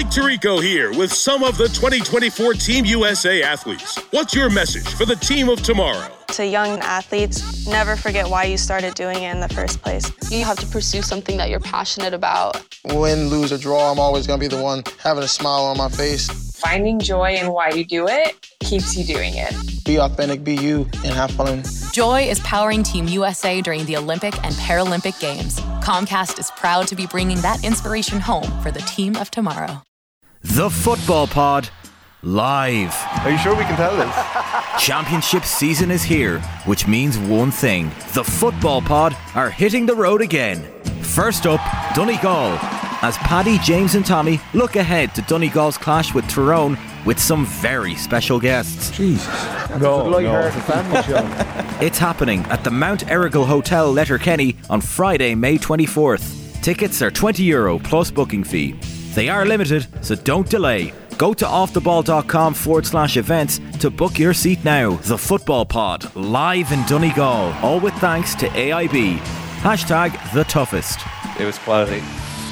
Mike Tirico here with some of the 2024 Team USA athletes. What's your message for the team of tomorrow? To young athletes, never forget why you started doing it in the first place. You have to pursue something that you're passionate about. Win, lose, or draw, I'm always going to be the one having a smile on my face. Finding joy in why you do it keeps you doing it. Be authentic, be you, and have fun. Joy is powering Team USA during the Olympic and Paralympic Games. Comcast is proud to be bringing that inspiration home for the team of tomorrow. The Football Pod, live. Are you sure we can tell this? Championship season is here, which means one thing. The Football Pod are hitting the road again. First up, Donegal, as Paddy, James and Tommy look ahead to Donegal's clash with Tyrone with some very special guests. Jesus. No. It's a family show. It's happening at the Mount Errigal Hotel, Letterkenny on Friday, May 24th. Tickets are €20 plus booking fee. They are limited, so don't delay. Go to offtheball.com/events to book your seat now. The Football Pod, live in Donegal, all with thanks to AIB. # the toughest. It was quality.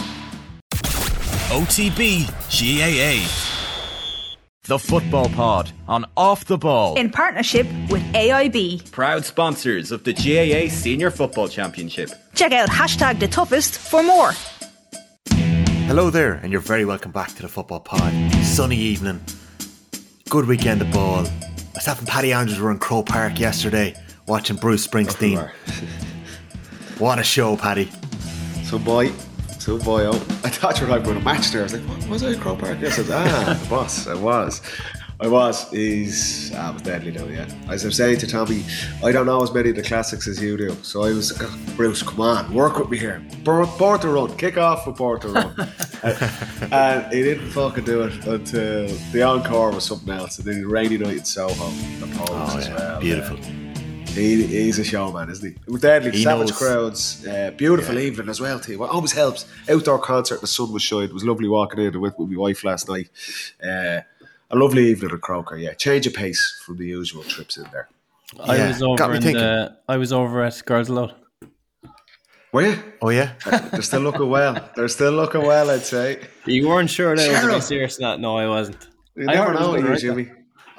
OTB GAA. The Football Pod on Off the Ball. In partnership with AIB. Proud sponsors of the GAA Senior Football Championship. Check out # the toughest for more. Hello there, and you're very welcome back to the Football Pod. Sunny evening, good weekend of ball. Myself and Paddy Andrews were in Croke Park yesterday watching Bruce Springsteen. What a show, Paddy. So boy, I thought you were like going to match there. I was like, what was I at Croke Park? Yes, I was. I was deadly though, yeah. As I'm saying to Tommy, I don't know as many of the classics as you do. So I was, Bruce, come on, work with me here. Board to run, kick off with board to run. And he didn't fucking do it until the encore was something else. And then Rainy Night in Soho, the Poles as well. Beautiful. He's a showman, isn't he? It was deadly, savage crowds, beautiful evening as well too. What always helps, outdoor concert, the sun was shining. It was lovely walking in with my wife last night. A lovely evening at Croker, yeah. Change of pace from the usual trips in there. I was over at Girls Aloud. Were you? Oh yeah. They're still looking well. I'd say. You weren't sure that I was being serious or not? No, I wasn't. You never know with you, Jimmy.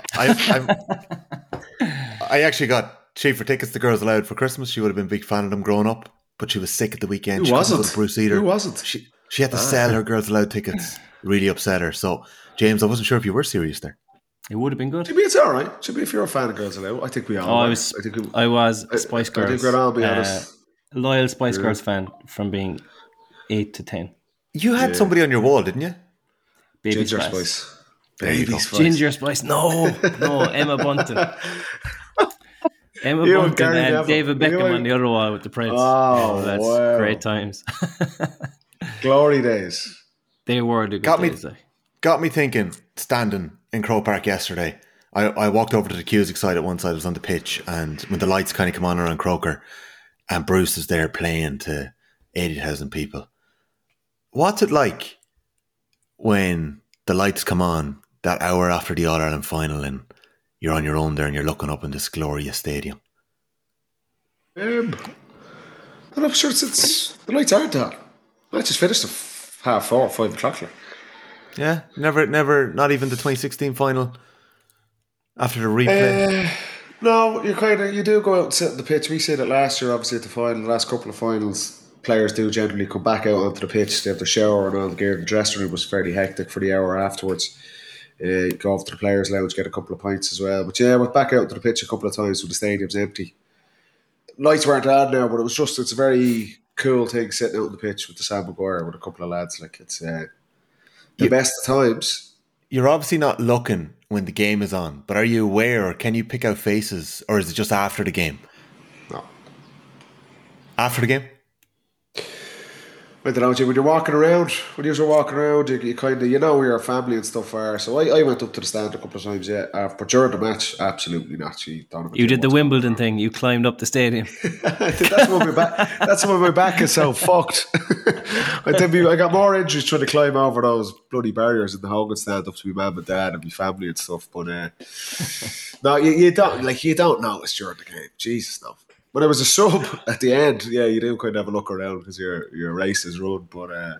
I actually got cheaper tickets to Girls Aloud for Christmas. She would have been a big fan of them growing up, but she was sick at the weekend. Who wasn't? Bruce either. Who wasn't? She had to sell her Girls Aloud tickets. Really upset her. So, James, I wasn't sure if you were serious there. It would have been good. Jimmy, it's all right. Jimmy, if you're a fan of Girls Aloud, I think we all are. I was Spice Girls. I think we'll all be honest. A loyal Spice Girls fan from being 8 to 10. You had somebody on your wall, didn't you? Baby Ginger Spice. Baby Spice. Ginger Spice. No, Emma Bunton. Emma Bunton and David Beckham on the other wall with the Prince. Oh, that's wow. Great times. Glory days. They were the good days. Got me thinking, standing in Croke Park yesterday. I walked over to the Cusick side at one side, I was on the pitch, and when the lights kind of come on around Croker, and Bruce is there playing to 80,000 people. What's it like when the lights come on that hour after the All-Ireland final and you're on your own there and you're looking up in this glorious stadium? I'm not sure it's the lights aren't on. I just finished at 4:30, 5 o'clock. Yeah, never, not even the 2016 final after the replay. No, you do go out and sit on the pitch. We said it last year, obviously at the final, the last couple of finals. Players do generally come back out onto the pitch. They have the shower and all the gear. The dressing room was fairly hectic for the hour afterwards. You go off to the players' lounge, get a couple of pints as well. But yeah, we're back out to the pitch a couple of times when the stadium's empty. Lights weren't on now, but it's a very cool thing sitting out on the pitch with the Sam Maguire with a couple of lads. Like it's the best of times. You're obviously not looking when the game is on, but are you aware, or can you pick out faces, or is it just after the game? No. After the game? I don't know, Jim, when you're walking around, you kind of, you know where your family and stuff are. So I went up to the stand a couple of times, yeah. But during the match, absolutely not. You did the Wimbledon thing. You climbed up the stadium. That's why my back is so fucked. I got more injuries trying to climb over those bloody barriers in the Hogan stand up to my mum and dad and my family and stuff. But no, you don't notice during the game. Jesus, no. When it was a sub at the end, yeah, you do kind of have a look around because your race is run. But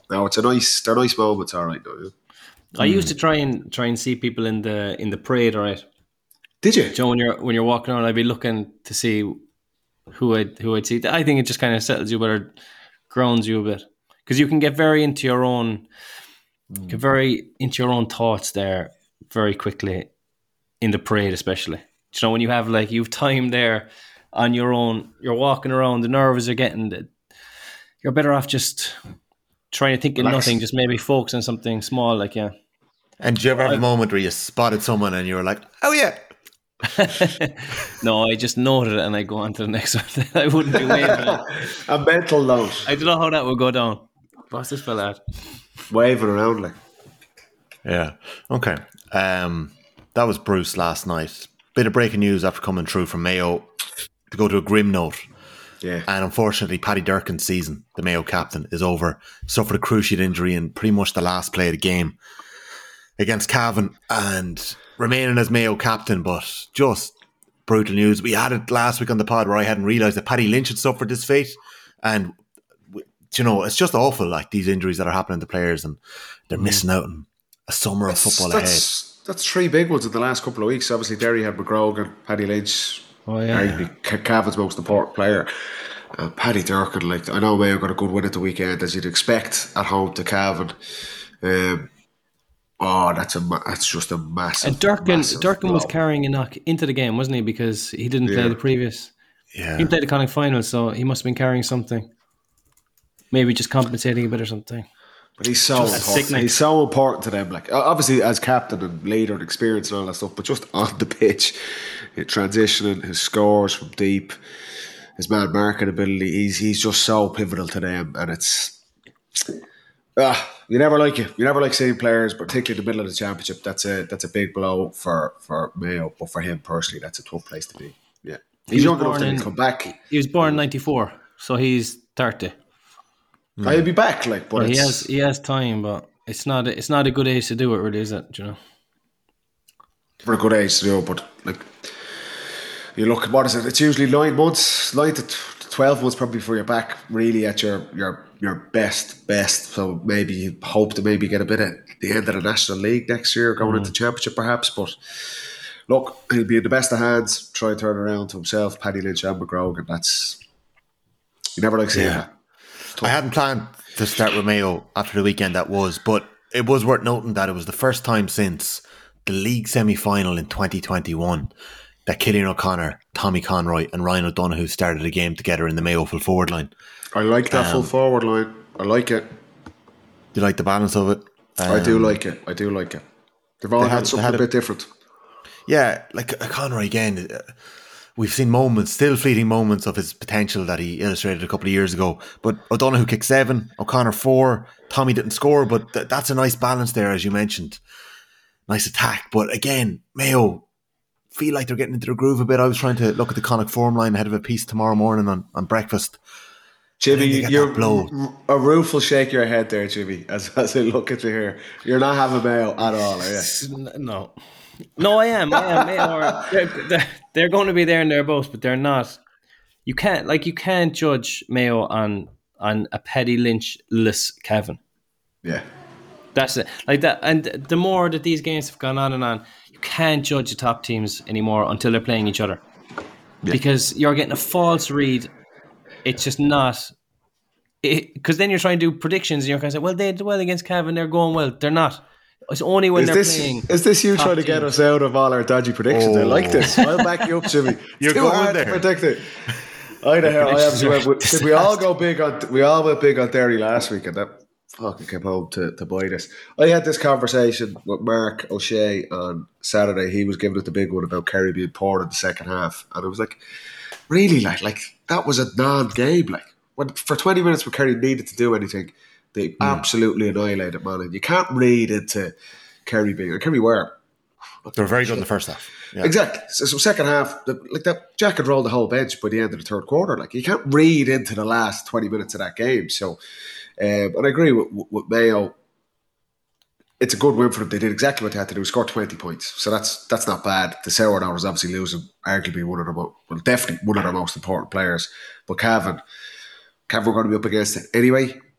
no, they're nice moments, all right. Though, yeah. I used to try and see people in the parade, all right. Did you? Joe, when you're walking around, I'd be looking to see who I'd see. I think it just kind of settles you, better, grounds you a bit, because you can get very into your own thoughts there very quickly in the parade, especially. You know, when you have you've time there on your own, you're walking around, the nerves are getting. You're better off just trying to think of nothing, just maybe focus on something small, yeah. And did you ever have a moment where you spotted someone and you were like, "Oh yeah"? No, I just noted it and I go on to the next one. I wouldn't be waving. A mental note. I don't know how that would go down. What's this fella at? Waving around Yeah. Okay. That was Bruce last night. Bit of breaking news after coming through from Mayo to go to a grim note. Yeah. And unfortunately, Paddy Durcan's season, the Mayo captain, is over. Suffered a cruciate injury in pretty much the last play of the game against Cavan and remaining as Mayo captain, but just brutal news. We had it last week on the pod where I hadn't realised that Paddy Lynch had suffered this fate. And, it's just awful, these injuries that are happening to players, and they're missing out on a summer of football ahead. That's three big ones in the last couple of weeks. Obviously, Derry had McGrogan, Paddy Lynch, arguably Cavan's most important player. Paddy Durcan, I know Mayo got a good win at the weekend, as you'd expect, at home to Cavan. That's just a massive. And Durcan was carrying a knock into the game, wasn't he? Because he didn't play the previous. Yeah, he played the Connacht final, so he must have been carrying something. Maybe just compensating a bit or something. But he's so important. He's so important to them. Obviously as captain and leader and experience and all that stuff, but just on the pitch, transitioning, his scores from deep, his man marking ability, he's just so pivotal to them. And it's you never like it. You never like seeing players, particularly in the middle of the championship. That's a big blow for Mayo, but for him personally, that's a tough place to be. Yeah, he's young enough to come back. He was born in '94, so he's 30. He'll be back, but he has time, but it's not a good age to do it, really, is it? Do you know? For a good age to do it, but you look at what is it? It's usually 9 months, 9 to 12 months probably before you're back really at your best. So maybe you hope to maybe get a bit at the end of the National League next year, going into Championship perhaps. But look, he'll be in the best of hands. Try and turn around to himself, Paddy Lynch and McGrogan. You never like seeing that. I hadn't planned to start with Mayo after the weekend that was, but it was worth noting that it was the first time since the league semi-final in 2021 that Cillian O'Connor, Tommy Conroy and Ryan O'Donoghue started a game together in the Mayo full forward line. I like that full forward line. I like it. Do you like the balance of it? I do like it. They've all had something a bit different. Yeah, Conroy again... We've seen moments, still fleeting moments of his potential that he illustrated a couple of years ago. But O'Donoghue kicked 7, O'Connor 4, Tommy didn't score, but that's a nice balance there, as you mentioned. Nice attack. But again, Mayo feel like they're getting into the groove a bit. I was trying to look at the Connacht form line ahead of a piece tomorrow morning on breakfast. Jimmy, a roof will shake your head there, Jimmy, as I look at you here. You're not having Mayo at all, are you? No, I am. They're going to be there and thereabouts, but they're not. You can't judge Mayo on a Paddy Lynch-less Cavan. Yeah, that's it. And the more that these games have gone on and on, you can't judge the top teams anymore until they're playing each other, because you're getting a false read. It's just not. Because then you're trying to do predictions, and you're kind of say, "Well, they did well against Cavan. They're going well. They're not." It's only when they're playing. Is this you trying to get us out of all our dodgy predictions? I like this. I'll back you up, Jimmy. You're too going hard there. To predict it. I know. We all go big on. We all went big on Derry last week, and that fucking came home to bite us. I had this conversation with Mark O'Shea on Saturday. He was giving it the big one about Kerry being poor in the second half, and I was like, really, like that was a non-game. When for 20 minutes, when Kerry needed to do anything. They absolutely annihilated man. And you can't read into Kerry being... And Kerry were. They were very good in the first half. Yeah. Exactly. So second half, that Jack had rolled the whole bench by the end of the third quarter. You can't read into the last 20 minutes of that game. So, and I agree with Mayo. It's a good win for them. They did exactly what they had to do. Score 20 points. So that's not bad. The Sourdough was obviously losing arguably definitely one of their most important players. But Cavan were going to be up against it anyway.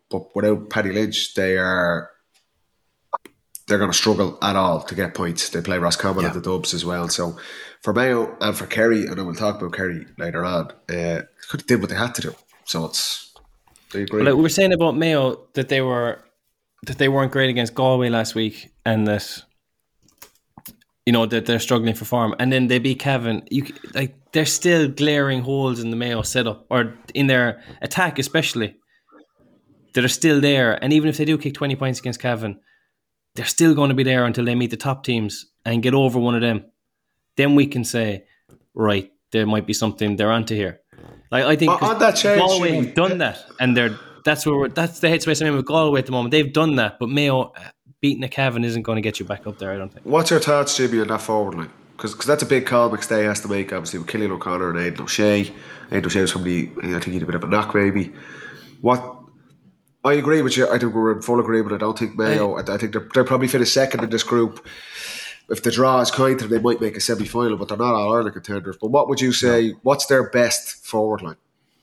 but without Paddy Lynch, they're going to struggle at all to get points. They play Roscommon at the Dubs as well. So for Mayo and for Kerry, and I will talk about Kerry later on, could have did what they had to do. So they agree. Like we were saying about Mayo that they weren't great against Galway last week, and that that they're struggling for form, and then they beat Cavan. There's still glaring holes in the Mayo setup, or in their attack especially, that are still there. And even if they do kick 20 points against Cavan, they're still going to be there until they meet the top teams and get over one of them. Then we can say, right, there might be something they're onto here. I think on that change, Galway have done that, and that's the headspace I'm in with Galway at the moment. They've done that, but Mayo beating a Cavan isn't going to get you back up there, I don't think. What's your thoughts, Jimmy, on that forward line? Because that's a big call McStay has to make, obviously, with Cillian O'Connor and Aidan O'Shea. Aidan O'Shea was somebody, I think he had a bit of a knock, maybe. I agree with you. I think we're in full agreement. I don't think Mayo, I think they'll probably finish second in this group. If the draw is kind to them, they might make a semi-final, but they're not all Ireland contenders. But what would you say, what's their best forward line?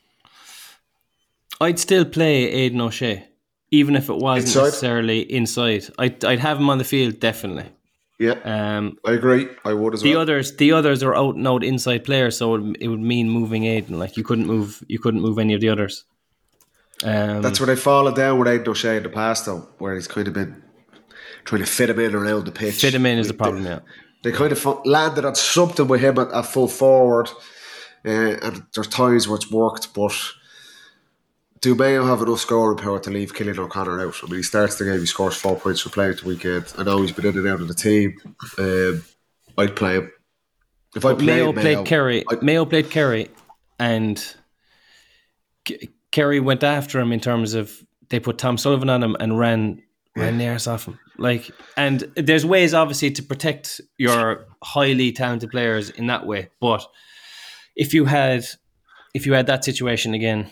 I'd still play Aidan O'Shea, even if it wasn't necessarily inside. I'd have him on the field, definitely. Yeah, I agree. I would as well. The others are out and out inside players, so it would mean moving Aidan. Like you couldn't move any of the others. That's where they've fallen down with Aidan O'Shea in the past, though, where he's kind of been trying to fit him in around the pitch. Fit him in is the problem, yeah. They kind of landed on something with him at full forward, and there's times where it's worked, but do Mayo have enough scoring power to leave Cillian O'Connor out? I mean, he starts the game, he scores 4 points for playing the weekend. I know he's been in and out of the team. I'd play him. If I Mayo played Kerry, and Kerry went after him in terms of they put Tom Sullivan on him and ran the arse off him. And there's ways obviously to protect your highly talented players in that way. But if you had that situation again,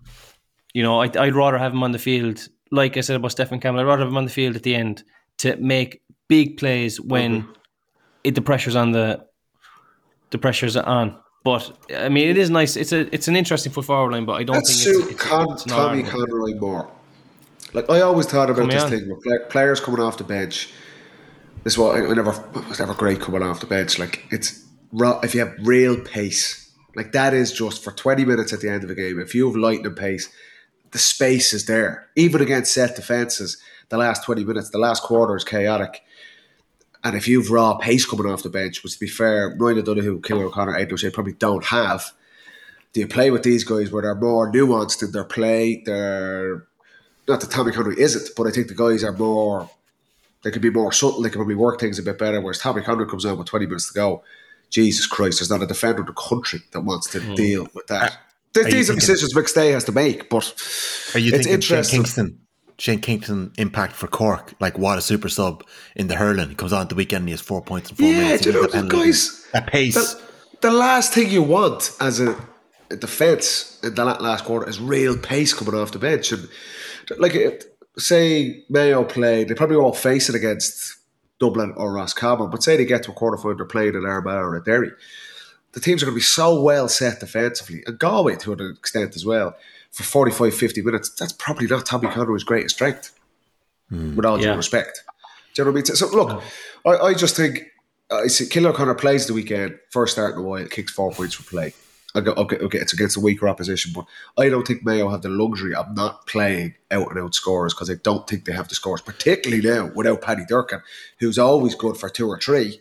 I'd rather have him on the field. Like I said about Stephen Campbell, I'd rather have him on the field at the end to make big plays when the pressure's on. The pressure's on. But I mean, it is nice. It's an interesting foot forward line, but I don't think it's Tommy Conroy more. Like I always thought about this thing with players coming off the bench. This is what I was never great coming off the bench. Like it's if you have real pace, like that is just for 20 minutes at the end of a game. If you have lightning pace, the space is there. Even against set defences, the last 20 minutes, the last quarter is chaotic. And if you've raw pace coming off the bench, which to be fair, Ryan O'Donoghue, Cillian O'Connor, Aidan O'Shea probably don't have, do you play with these guys where they're more nuanced in their play? Not that Tommy Conroy isn't, but I think the guys are more, they can be more subtle, they can probably work things a bit better, whereas Tommy Conroy comes out with 20 minutes to go. Jesus Christ, there's not a defender in the country that wants to deal with that. These are decisions McStay has to make, but are you thinking Shane Kingston impact for Cork, like what a super sub in the hurling? He comes on at the weekend and he has 4 points in 4 minutes. Yeah, guys, at pace. The last thing you want as a defence in the last quarter is real pace coming off the bench. And like, say Mayo play, they probably won't face it against Dublin or Roscommon, but say they get to a quarter final, they're playing in Armagh or at Derry. The teams are going to be so well set defensively, and Galway to an extent as well, for 45-50 minutes. That's probably not Tommy Conroy's greatest strength, with all due respect. Do you know what I mean? So look, I just think I see Cillian O'Connor plays the weekend, first start in a while, kicks 4 points for play. Okay, it's against a weaker opposition, but I don't think Mayo have the luxury of not playing out-and-out scorers, because I don't think they have the scores, particularly now without Paddy Durcan, who's always good for 2 or 3.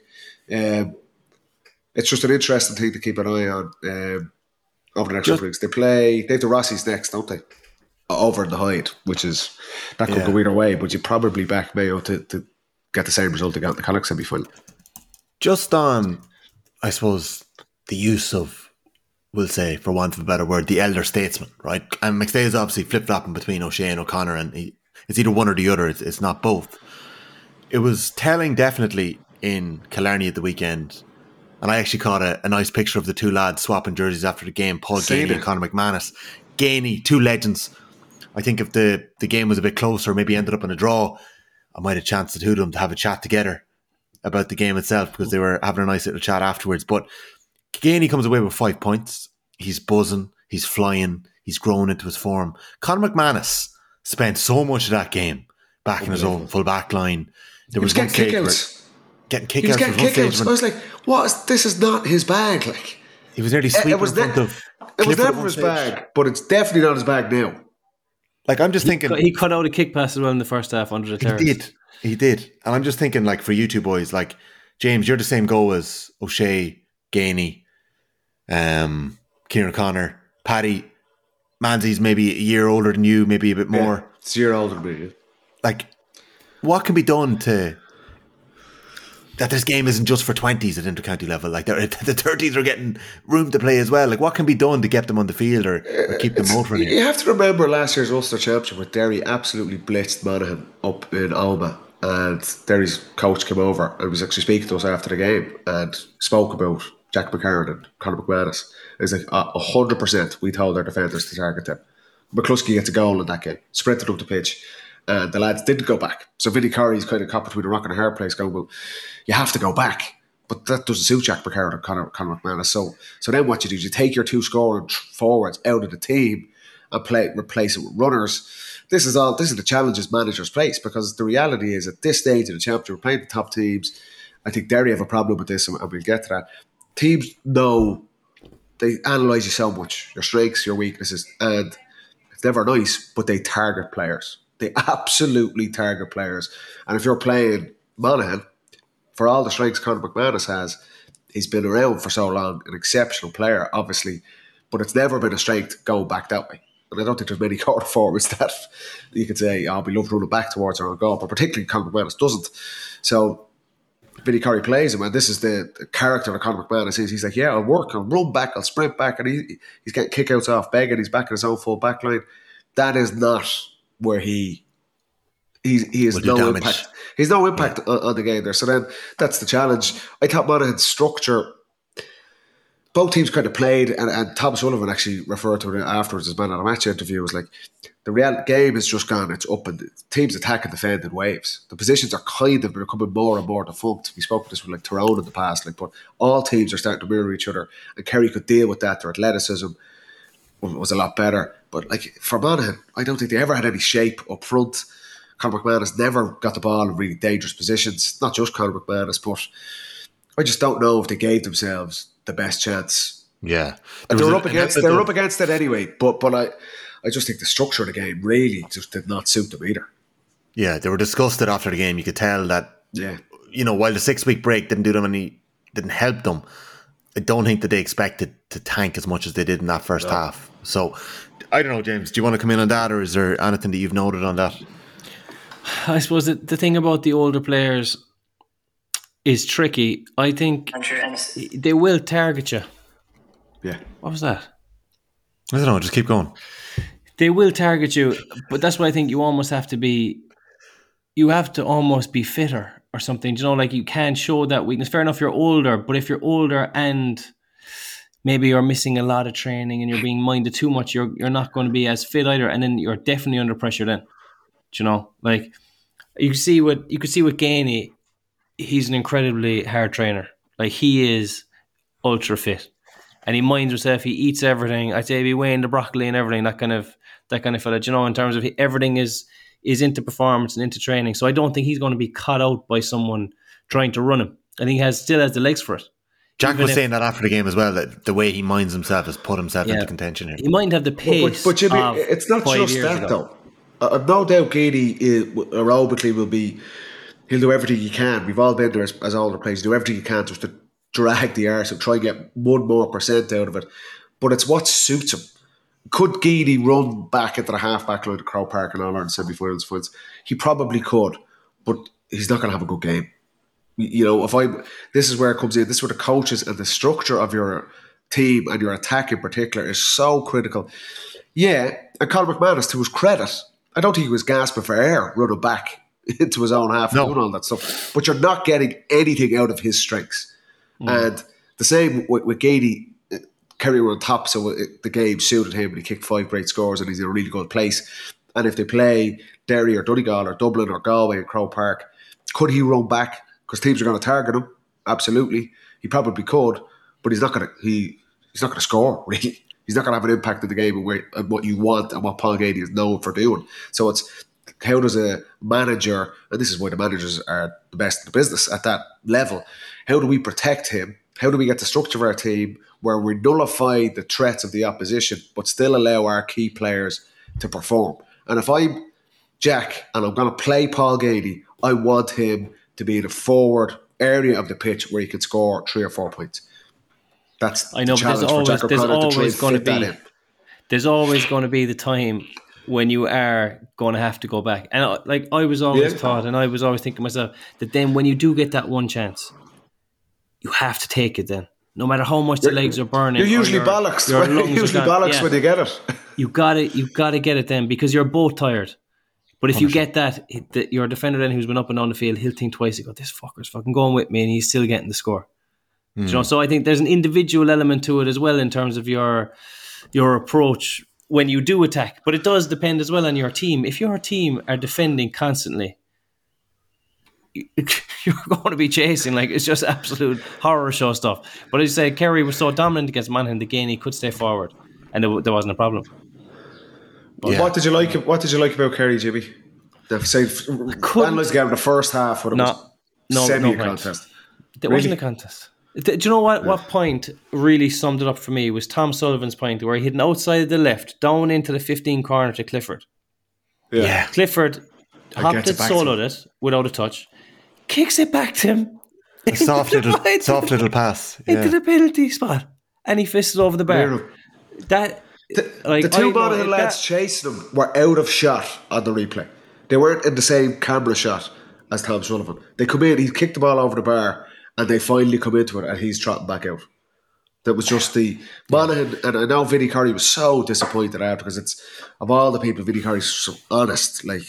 It's just an interesting thing to keep an eye on over the next couple of weeks. They have the Rossies next, don't they? Over in the Hyde, which is, that could go either way, but you probably back Mayo to get the same result they got in the Connacht semi-final. Just on, I suppose, the use of, we'll say, for want of a better word, the elder statesman, right? And McStay is obviously flip-flopping between O'Shea and O'Connor, and it's either one or the other. It's not both. It was telling, definitely, in Killarney at the weekend, and I actually caught a nice picture of the two lads swapping jerseys after the game, Paul Geaney and Conor McManus. Geaney, two legends. I think if the game was a bit closer, maybe ended up in a draw, I might have chanced the two of them to have a chat together about the game itself, because they were having a nice little chat afterwards. But Geaney comes away with 5 points. He's buzzing. He's flying. He's grown into his form. Conor McManus, spent so much of that game back in his own full back line. He was getting kickouts. He was getting kickouts. I was like, "What? This is not his bag." Like he was nearly sweeping in front of. It was never his bag, but it's definitely not his bag now. Like I'm just thinking, he cut out a kick pass as well in the first half under the terrace. He did, and I'm just thinking, like for you two boys, like James, you're the same goal as O'Shea, Gainey, Kieran Connor, Paddy. Manzi's maybe a year older than you, maybe a bit more. Yeah, it's a year older than me. Like, what can be done to that this game isn't just for 20s at intercounty level? Like, the 30s are getting room to play as well. Like, what can be done to get them on the field or keep them motoring? You have to remember last year's Ulster Championship where Derry absolutely blitzed Monaghan up in Alma, and Derry's coach came over and was actually speaking to us after the game and spoke about Jack McCarron and Conor McManus. It's like 100% we told our defenders to target them. McCluskey gets a goal in that game, sprinted up the pitch, and the lads didn't go back. So Vinnie Curry's kind of caught between a rock and a hard place going, well, you have to go back. But that doesn't suit Jack McCarron and Conor McManus. So then what you do is you take your two scoring forwards out of the team and replace it with runners. This is the challenges managers face, because the reality is at this stage of the championship, we're playing the top teams. I think Derry have a problem with this, and we'll get to that. Teams know, they analyse you so much, your strengths, your weaknesses, and it's never nice, but they target players. They absolutely target players. And if you're playing Monaghan, for all the strengths Conor McManus has, he's been around for so long, an exceptional player, obviously, but it's never been a strength going back that way. And I don't think there's many quarter forwards that you could say, we love running back towards our own goal, but particularly Conor McManus doesn't. So Vinnie Curry plays him, and this is the character of Conor McManus is. He's like, I'll work, I'll run back, I'll sprint back, and he's getting kickouts off begging, he's back in his own full back line. That is not where he has no impact. He's no impact on the game there. So then that's the challenge. I thought Monaghan's structure, both teams kind of played, and Tom Sullivan actually referred to it afterwards as man of the match interview, was like, the real game is just gone, it's up, and teams attack and defend in waves. The positions are kind of becoming more and more defunct. We spoke about this with like Tyrone in the past, but all teams are starting to mirror each other, and Kerry could deal with that. Their athleticism was a lot better. But like for Monaghan, I don't think they ever had any shape up front. Conor McManus never got the ball in really dangerous positions. Not just Conor McManus, but I just don't know if they gave themselves the best chance. Yeah, they were up against it anyway. But I just think the structure of the game really just did not suit them either. Yeah, they were disgusted after the game. You could tell that. Yeah, while the 6-week break didn't help them, I don't think that they expected to tank as much as they did in that first half. So I don't know, James. Do you want to come in on that, or is there anything that you've noted on that? I suppose the thing about the older players is tricky. I think they will target you. Yeah. What was that? I don't know. Just keep going. They will target you, but that's why I think you almost have to be. You have to almost be fitter or something. Like you can't show that weakness. Fair enough, you're older, but if you're older and maybe you're missing a lot of training and you're being minded too much, you're not going to be as fit either, and then you're definitely under pressure then. Like you could see with Gainey, he's an incredibly hard trainer. Like he is ultra fit, and he minds himself. He eats everything. I'd say he weighing the broccoli and everything. That kind of fella. In terms of everything is into performance and into training. So I don't think he's going to be caught out by someone trying to run him. I think he still has the legs for it. Jack was saying that after the game as well, that the way he minds himself has put himself into contention here. He might have the pace. But Jimmy, it's not just that though. No doubt Gainey aerobically he'll do everything he can. We've all been there as older players. Do everything he can just to drag the arse and try and get 1% out of it. But it's what suits him. Could Gainey run back into the half-back line of Croke Park in All-Ireland semi-finals? He probably could, but he's not going to have a good game. This is where it comes in. This is where the coaches and the structure of your team and your attack in particular is so critical. Yeah, and Conor McManus, to his credit, I don't think he was gasping for air running back into his own half and doing all that stuff. But you're not getting anything out of his strengths. And the same with Gainey. Kerry were on top, so the game suited him, and he kicked 5 great scores, and he's in a really good place. And if they play Derry or Donegal or Dublin or Galway and Croke Park, could he run back? Because teams are going to target him. Absolutely, he probably could, but he's not going to. He's not going to score really. He's not going to have an impact in the game and what you want and what Paul Geaney is known for doing. So it's how does a manager, and this is why the managers are the best in the business at that level, how do we protect him? How do we get the structure of our team where we nullify the threats of the opposition but still allow our key players to perform? And if I'm Jack and I'm going to play Paul Geaney, I want him to be in a forward area of the pitch where he can score 3 or 4 points. That's I know, but there's always going to be the time when you are going to have to go back. And I was always taught, and I was always thinking to myself, that then when you do get that one chance, you have to take it then. No matter how much the legs are burning. You're usually bollocks. You're usually bollocks when you get it. You got to get it then, because you're both tired. But if you get that, your defender then who's been up and down the field, he'll think twice. He go, this fucker's fucking going with me, and he's still getting the score. You know, so I think there's an individual element to it as well in terms of your approach when you do attack. But it does depend as well on your team. If your team are defending constantly, you're going to be chasing. Like, it's just absolute horror show stuff. But as you say, Kerry was so dominant against Monaghan, the Geaney could stay forward, and there wasn't a problem. But what did you like about Kerry, Jimmy? Analyze the game in the first half, but it was a contest. There wasn't a contest. Do you know what point really summed it up for me was Tom Sullivan's point where he hit an outside of the left down into the 15 corner to Clifford. Yeah. Clifford hopped it, soloed it without a touch, kicks it back to him. A soft little pass. Into the penalty spot. And he fisted over the bar. The two Monaghan lads chasing him were out of shot on the replay. They weren't in the same camera shot as Tom Sullivan. They come in, he kicked the ball over the bar, and they finally come into it, and he's trotting back out. That was just the Monaghan, and I know Vinnie Curry was so disappointed out because it's, of all the people, Vinnie Curry's so honest, like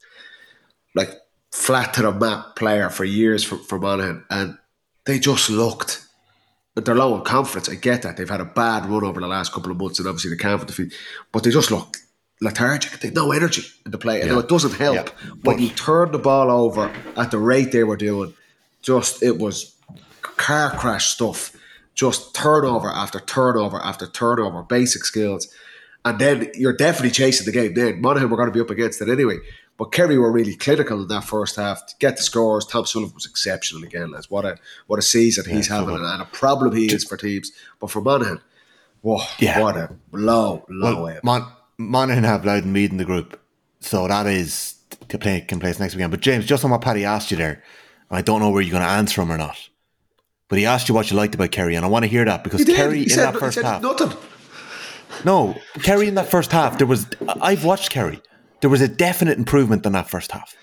flat to the map player for years for Monaghan, and they just looked. They're low on confidence. I get that they've had a bad run over the last couple of months, and obviously they can't defeat, but they just look lethargic. They had no energy in the play. I know it doesn't help, but you turn the ball over at the rate they were doing. It was car crash stuff. Just turnover after turnover after turnover, basic skills. And then you're definitely chasing the game then. Monaghan were going to be up against it anyway. But Kerry were really clinical in that first half to get the scores. Tom Sullivan was exceptional again, lads. What a season he's having and a problem he is for teams. But for Monaghan, what a low way. Monaghan have Loudon Mead in the group. So that is can play next weekend. But James, just on what Paddy asked you there, I don't know where you're going to answer him or not. But he asked you what you liked about Kerry, and I want to hear that because Kerry in that first half. Nothing. No, Kerry in that first half, I've watched Kerry. There was a definite improvement in that first half.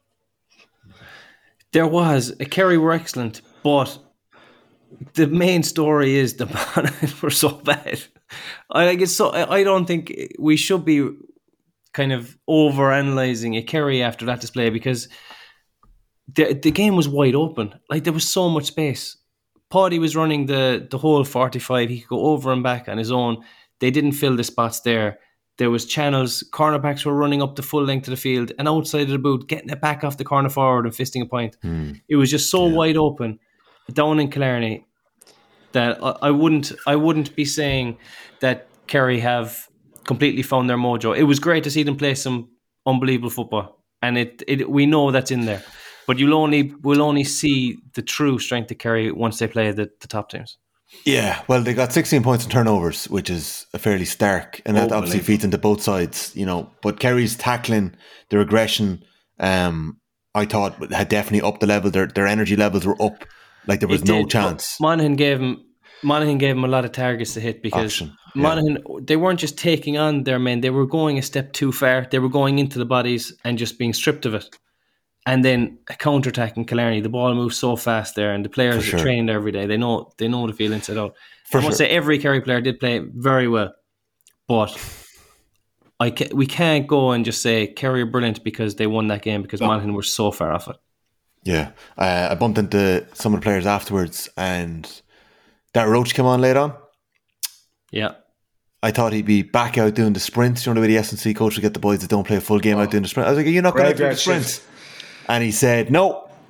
There was. Kerry were excellent, but the main story is the Monaghan were so bad. I don't think we should be kind of over-analysing a Kerry after that display because the game was wide open. Like, there was so much space. Paddy was running the whole 45. He could go over and back on his own. They didn't fill the spots there. There was channels. Cornerbacks were running up the full length of the field and outside of the boot, getting it back off the corner forward and fisting a point. It was just so wide open down in Killarney that I wouldn't be saying that Kerry have completely found their mojo. It was great to see them play some unbelievable football, and we know that's in there. But we'll only see the true strength of Kerry once they play the top teams. Yeah, well, they got 16 points in turnovers, which is a fairly stark, and that obviously feeds into both sides, you know. But Kerry's tackling, their aggression, I thought had definitely upped the level. Their energy levels were up, like there was no chance. Monaghan gave him a lot of targets to hit because Monaghan, they weren't just taking on their men; they were going a step too far. They were going into the bodies and just being stripped of it. And then a counter-attack in Killarney, the ball moves so fast there, and the players are trained every day. They know the feel inside out. I must say every Kerry player did play very well, but we can't go and just say Kerry are brilliant because they won that game because Monaghan were so far off it. Yeah, I bumped into some of the players afterwards, and that Roach came on late on. Yeah. I thought he'd be back out doing the sprints. You know the way the S&C coach would get the boys that don't play a full game out doing the sprint. I was like, are you not going to do the sprints? And he said, no,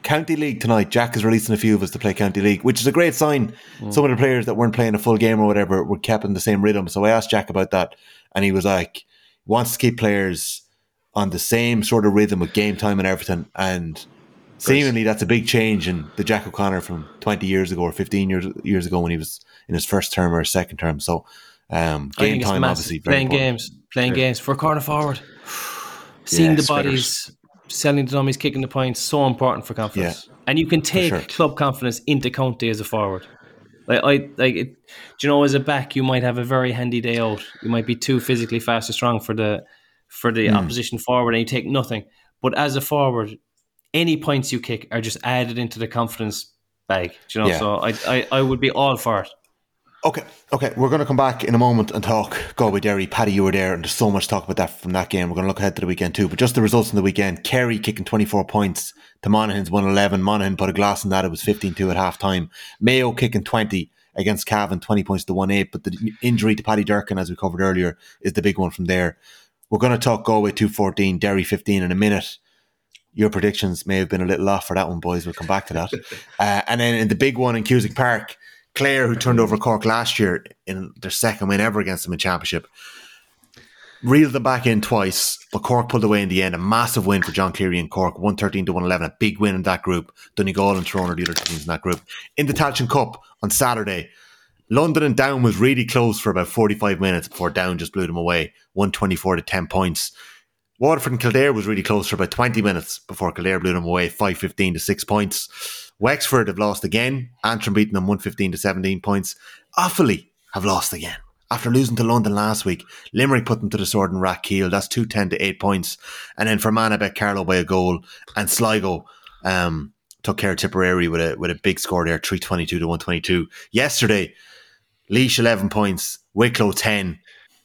County League tonight. Jack is releasing a few of us to play County League, which is a great sign. Some of the players that weren't playing a full game or whatever were kept in the same rhythm. So I asked Jack about that, and he was like, wants to keep players on the same sort of rhythm with game time and everything. And seemingly that's a big change in the Jack O'Connor from 20 years ago or 15 years ago when he was in his first term or his second term. So game time, obviously, very important. Playing games for a corner forward. Seeing the bodies, selling the dummies, kicking the points, so important for confidence. And you can take club confidence into county as a forward. As a back, you might have a very handy day out. You might be too physically fast or strong for the opposition forward, and you take nothing. But as a forward, any points you kick are just added into the confidence bag. So I would be all for it. Okay, we're going to come back in a moment and talk Galway Derry. Paddy, you were there, and there's so much to talk about that from that game. We're going to look ahead to the weekend too, but just the results from the weekend. Kerry kicking 24 points to Monaghan's 111. Monaghan put a glass in that. It was 15-2 at half time. Mayo kicking 20 against Cavan, 20 points to 1-8, but the injury to Paddy Durkin, as we covered earlier, is the big one from there. We're going to talk Galway 2-14, Derry 15 in a minute. Your predictions may have been a little off for that one, boys. We'll come back to that. And then in the big one in Cusack Park, Clare, who turned over Cork last year in their second win ever against them in Championship, reeled them back in twice, but Cork pulled away in the end. A massive win for John Cleary in Cork, 113-111, a big win in that group. Donegal and Tyrone are the other teams in that group. In the Tailteann Cup on Saturday, London and Down was really close for about 45 minutes before Down just blew them away, 124 to 10 points. Waterford and Kildare was really close for about 20 minutes before Kildare blew them away, 5-15 to 6 points. Wexford have lost again. Antrim beating them 115 to 17 points. Offaly have lost again. After losing to London last week, Limerick put them to the sword and rack heel. That's 210 to 8 points. And then Fermanagh bet Carlow by a goal. And Sligo took care of Tipperary with a big score there, 322 to 122. Yesterday, Laois 11 points, Wicklow 10.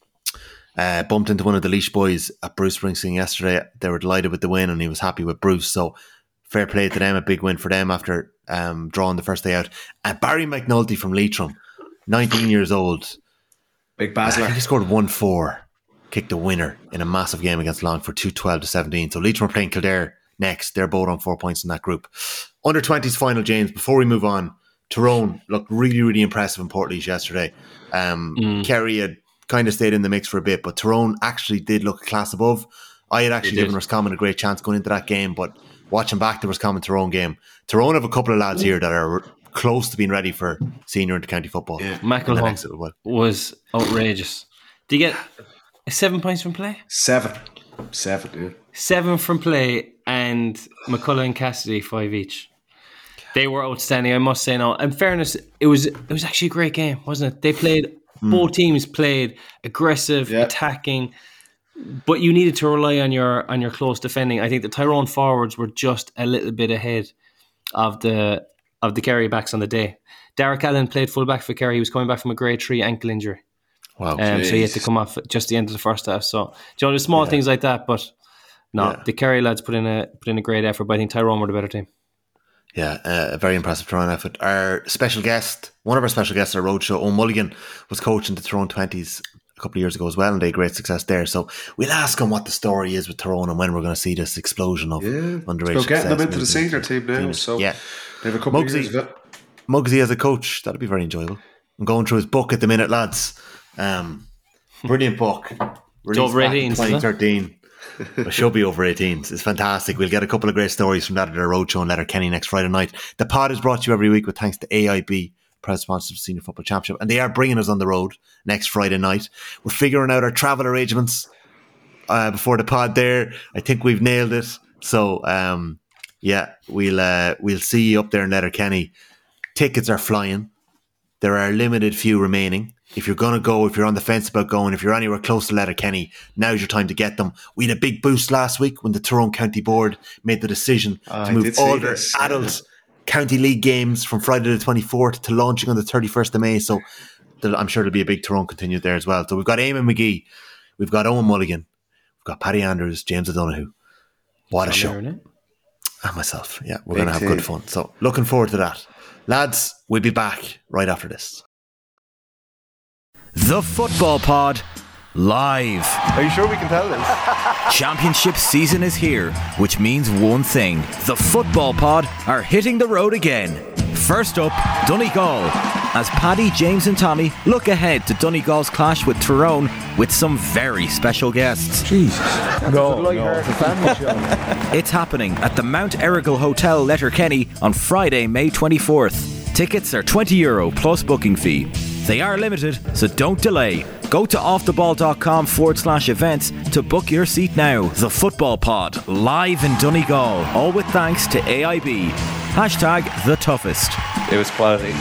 Bumped into one of the Laois boys at Bruce Springsteen yesterday. They were delighted with the win and he was happy with Bruce. So fair play to them, a big win for them after drawing the first day out. And Barry McNulty from Leitrim, 19 years old. Big Basler. He scored 1-4, kicked the winner in a massive game against Longford, 212 to 17. So Leitrim are playing Kildare next. They're both on 4 points in that group. Under 20s final, James, before we move on, Tyrone looked really, really impressive in Portlaoise yesterday. Kerry had kind of stayed in the mix for a bit, but Tyrone actually did look a class above. I had actually given Roscommon a great chance going into that game, but watching back the Roscommon Tyrone game, Tyrone have a couple of lads here that are close to being ready for senior intercounty football. Yeah. McElhone was outrageous. Did you get 7 points from play? Seven, yeah. 7 from play, and McCullough and Cassidy 5 each. They were outstanding, I must say. Now, in fairness, it was actually a great game, wasn't it? They played. Both teams played aggressive, attacking, but you needed to rely on your close defending. I think the Tyrone forwards were just a little bit ahead of the Kerry backs on the day. Derek Allen played fullback for Kerry. He was coming back from a grade 3 ankle injury. Wow! So he had to come off at just the end of the first half. So there's small things like that, but the Kerry lads put in a great effort. But I think Tyrone were the better team. Yeah, a very impressive Tyrone effort. Our special guest, one of our special guests at our roadshow, Owen Mulligan, was coaching the Tyrone 20s a couple of years ago as well, and they had great success there. So we'll ask him what the story is with Tyrone and when we're going to see this explosion of underage success. Getting them into the senior team now, so they have a couple of years of it. Muggsy as a coach, that'd be very enjoyable. I'm going through his book at the minute, lads. Brilliant book. Released back in 2013. It should be over 18s. It's fantastic. We'll get a couple of great stories from that at our roadshow in Letterkenny next Friday night. The pod is brought to you every week with thanks to AIB, proud sponsor of the Senior Football Championship, and they are bringing us on the road next Friday night. We're figuring out our travel arrangements before the pod there. I think we've nailed it. So we'll see you up there in Letterkenny. Tickets are flying. There are a limited few remaining. If you're going to go, if you're on the fence about going, if you're anywhere close to Letterkenny, now's your time to get them. We had a big boost last week when the Tyrone County Board made the decision to move all their adult County League games from Friday the 24th to launching on the 31st of May. So I'm sure there'll be a big Tyrone continued there as well. So we've got Eamon McGee, we've got Owen Mulligan, we've got Paddy Andrews, James O'Donoghue. What a show. And myself. Yeah, we're going to have good fun. So looking forward to that. Lads, we'll be back right after this. The Football Pod, live. Are you sure we can tell this? Championship season is here, which means one thing. The Football Pod are hitting the road again. First up, Donegal, as Paddy, James and Tommy look ahead to Donegal's clash with Tyrone with some very special guests. Jesus. No, it's a family show. It's happening at the Mount Errigal Hotel, Letterkenny on Friday, May 24th. Tickets are €20 plus booking fee. They are limited, so don't delay. Go to offtheball.com/events to book your seat now. The Football Pod, live in Donegal, all with thanks to AIB. #the toughest. It was quality.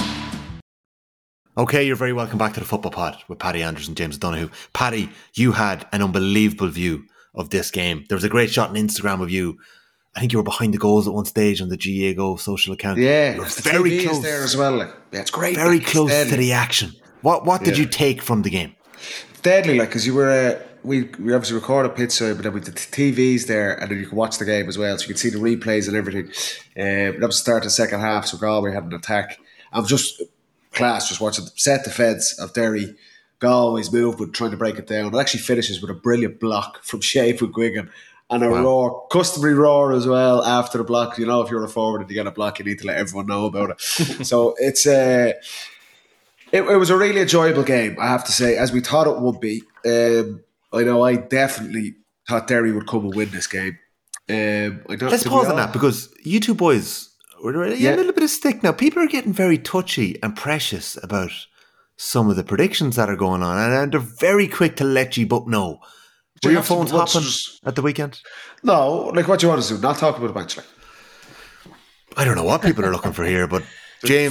Okay, you're very welcome back to the Football Pod with Paddy Andrews and James Donoghue. Paddy, you had an unbelievable view of this game. There was a great shot on Instagram of you. I think you were behind the goals at one stage on the GA Go social account. Yeah, you were the very TV close is there as well. Like, yeah, it's great. Very close to the action. What did you take from the game? Deadly, like, because you were we obviously recorded pitchside, but then with the TVs there, and then you could watch the game as well, so you could see the replays and everything. That was the start of the second half, so Galway had an attack. I was just class, just watching the set defence of Derry. Galway's movement, trying to break it down. It actually finishes with a brilliant block from Shea Guigan. And a roar, customary roar as well after the block. You know, if you're a forward and you get a block, you need to let everyone know about it. So it's it was a really enjoyable game, I have to say, as we thought it would be. I know I definitely thought Derry would come and win this game. Let's pause on that, because you two boys were a little bit of stick now. People are getting very touchy and precious about some of the predictions that are going on, and they're very quick to let you both know. Were your phones hopping at the weekend? No, like, what do you want to do? Not talk about a match, like. I don't know what people are looking for here, but James,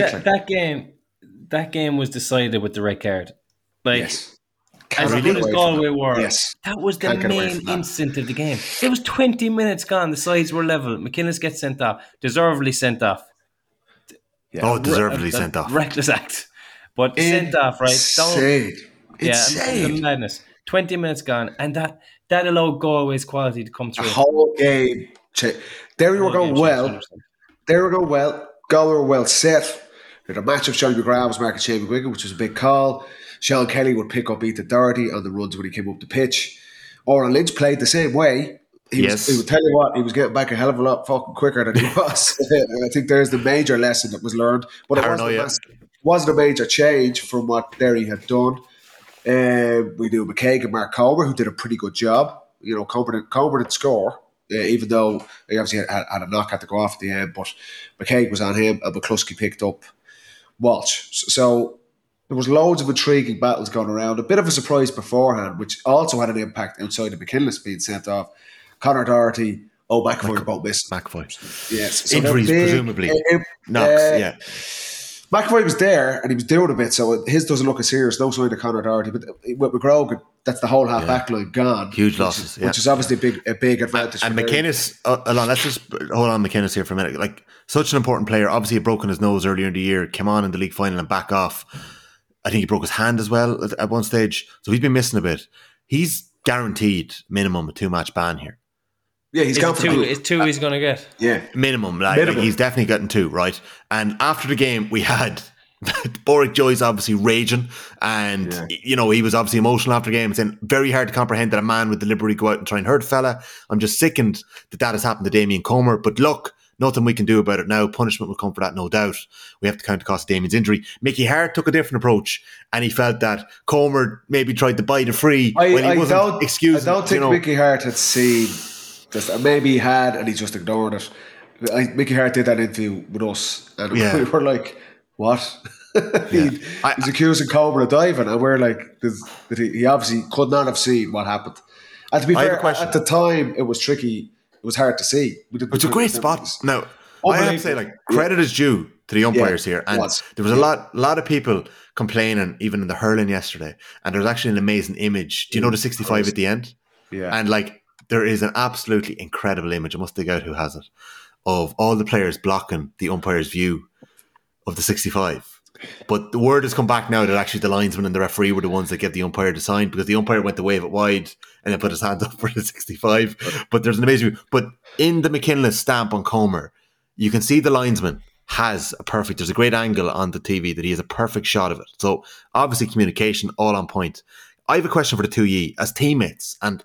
that game was decided with the red card. Like, yes. As good as Galway were, yes. That was the main instant of the game. It was 20 minutes gone. The sides were level. McInnes gets sent off, deservedly sent off. Yeah. Deservedly sent off. Reckless act, but sent off, right? Insane. The madness. 20 minutes gone, and that allowed Galway's quality to come through. The whole game. Derry were going well. Galway were well set. They had a match of Sean McGrath was marking Shea Guigan, which was a big call. Sean Kelly would pick up Ethan Doherty on the runs when he came up the pitch. Oran Lynch played the same way. He would tell you what, he was getting back a hell of a lot fucking quicker than he was. I think there's the major lesson that was learned. But it wasn't a major change from what Derry had done. We do McKaig and Mark Comer, who did a pretty good job. You know, Comer didn't score, even though he obviously had a knock had to go off at the end. But McKaig was on him, and McCluskey picked up Walsh. So there was loads of intriguing battles going around. A bit of a surprise beforehand, which also had an impact outside of McKinless being sent off. Connor Doherty, McAvoy both missed. McAvoy. Yes. So injuries, presumably. Knocks, McAvoy was there and he was doing a bit, so his doesn't look as serious. No sign of Connor Doherty, but with McGrogan, that's the whole half back line gone. Huge losses, which is obviously a big advantage. And McInnes, let's just hold on McInnes here for a minute. Like, such an important player. Obviously, he broken his nose earlier in the year, came on in the league final and back off. I think he broke his hand as well at one stage, so he's been missing a bit. He's guaranteed minimum a 2-match ban here. Yeah, he's got two. It's two he's going to get. Yeah, minimum. Like he's definitely getting 2, right? And after the game, we had Boric Joyce obviously raging, and you know, he was obviously emotional after the game, saying very hard to comprehend that a man would deliberately go out and try and hurt a fella. I'm just sickened that has happened to Damien Comer. But look, nothing we can do about it now. Punishment will come for that, no doubt. We have to count the cost of Damien's injury. Mickey Hart took a different approach, and he felt that Comer maybe tried to buy the free when he wasn't excused. I don't think Mickey Hart had seen this. Maybe he had, and he just ignored it. Mickey Hart did that interview with us, and we were like, what? He's accusing Comer of diving, and we're like, he obviously could not have seen what happened. And to be fair, at the time, it was tricky. It was hard to see. It's a great spot. Now, I have to say, like, credit is due to the umpires here. And there was a lot of people complaining, even in the hurling yesterday. And there's actually an amazing image. Do you know the 65 at the end? Yeah. And, like, there is an absolutely incredible image. I must dig out who has it, of all the players blocking the umpire's view of the 65. But the word has come back now that actually the linesman and the referee were the ones that get the umpire to sign, because the umpire went to wave it wide and then put his hand up for the 65. But there's an amazing view. But in the McKinless stamp on Comer, you can see the linesman has a perfect, there's a great angle on the TV that he has a perfect shot of it. So obviously communication all on point. I have a question for the two of you as teammates, and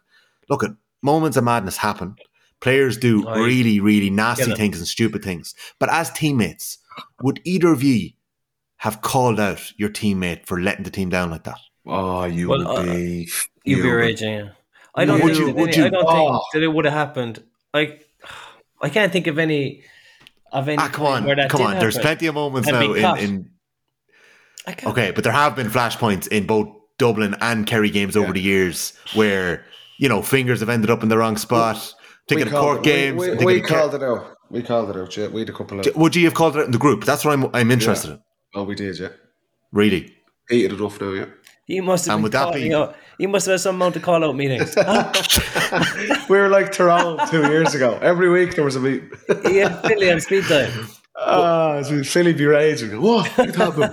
look at moments of madness happen. Players do really, really nasty things and stupid things. But as teammates, would either of you have called out your teammate for letting the team down like that? Oh, you'd be raging. Yeah. I don't think that it would have happened. I can't think of any. Come on. There's plenty of moments now in. Okay, but there have been flashpoints in both Dublin and Kerry games over the years where fingers have ended up in the wrong spot. Thinking of Cork games. We called it out. We called it out. Yeah. We had a couple of. Would you have called it out in the group? That's what I'm interested in. Oh, we did, yeah. Really? Heated enough now, yeah. You must have you must have had some amount of call-out meetings. We were like Tyrone 2 years ago. Every week there was a meeting. Yeah, Philly on speed dial. Philly be raging. What? What happened?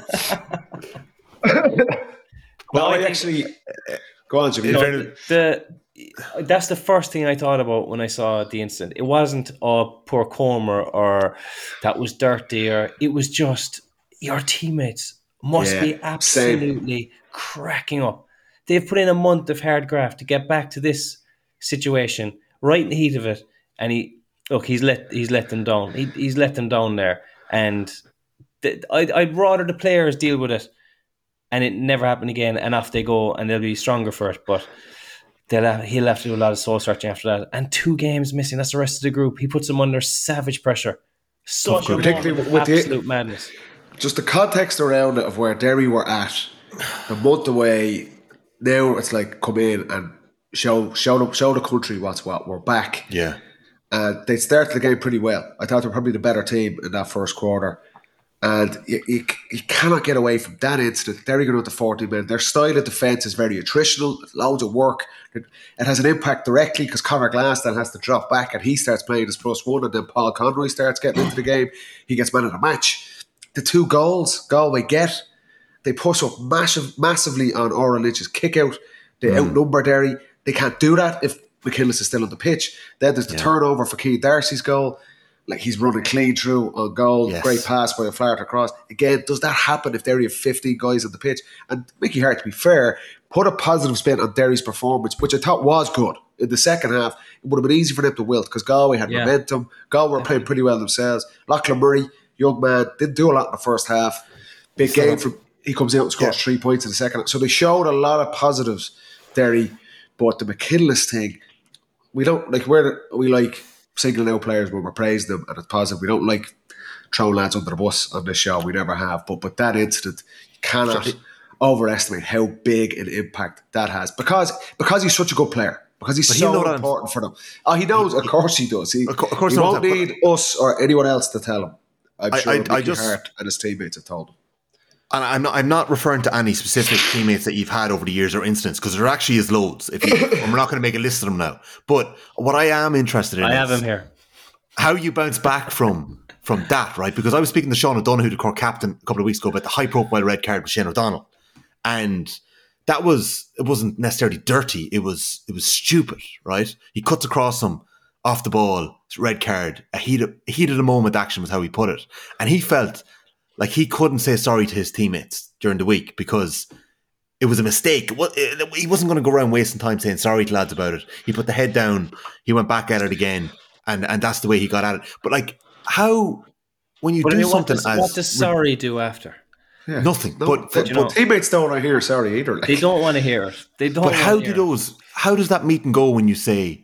Well, I actually... Go on, Jimmy. That's the first thing I thought about when I saw the incident. It wasn't, poor Comer, or that was dirty, or it was just your teammates must be absolutely cracking up. They've put in a month of hard graft to get back to this situation, right in the heat of it, and he's let them down. He's let them down there, and I'd rather the players deal with it, and it never happen again, and off they go, and they'll be stronger for it. But he'll have to do a lot of soul searching after that. And 2 games missing, that's the rest of the group. He puts them under savage pressure. Such a moment of absolute madness. Just the context around it of where Derry were at, a month away. Now it's like, come in and show the country what's what. We're back. Yeah. They started the game pretty well. I thought they were probably the better team in that first quarter. And you cannot get away from that incident. Derry going out to 40 men. Their style of defence is very attritional, loads of work. It has an impact directly because Conor Glass then has to drop back and he starts playing as +1, and then Paul Conroy starts getting into the game. He gets man of the match. The 2 goals Galway get, they push up massively on Ora Lynch's kick out. They outnumber Derry. They can't do that if McKinless is still on the pitch. Then there's the turnover for Keane Darcy's goal. Like, he's running clean through on goal. Yes. Great pass by O'Flaherty across. Again, does that happen if Derry have 15 guys on the pitch? And Mickey Hart, to be fair, put a positive spin on Derry's performance, which I thought was good. In the second half, it would have been easy for them to wilt because Galway had momentum. Galway were playing pretty well themselves. Lachlan Murray, young man, didn't do a lot in the first half. Big game from he comes out and scores 3 points in the second half. So they showed a lot of positives, Derry. But the McKinless thing, we like singling out players when we're praising them and it's positive. We don't like throwing lads under the bus on this show. We never have. But that incident, you cannot overestimate how big an impact that has. Because he's such a good player. Because he's so important for them. Oh, he knows. Of course he does. He won't need us or anyone else to tell him. I'm sure Mickey Hart and his teammates have told him. And I'm not referring to any specific teammates that you've had over the years or incidents, because there actually is loads. And we're not going to make a list of them now. But what I am interested in have him here. How you bounce back from that, right? Because I was speaking to Sean O'Donoghue, the Cork captain, a couple of weeks ago about the high-profile red card with Shane O'Donnell. And it wasn't necessarily dirty. It was stupid, right? He cuts across him off the ball, red card. A heat of the moment action was how he put it. And he felt like he couldn't say sorry to his teammates during the week because it was a mistake. He wasn't going to go around wasting time saying sorry to lads about it. He put the head down. He went back at it again. And that's the way he got at it. But like, how, when you do something what does sorry do after? Yeah. Nothing. But teammates don't want to hear sorry either. They don't want to hear it. They don't. But how does that meeting go when you say,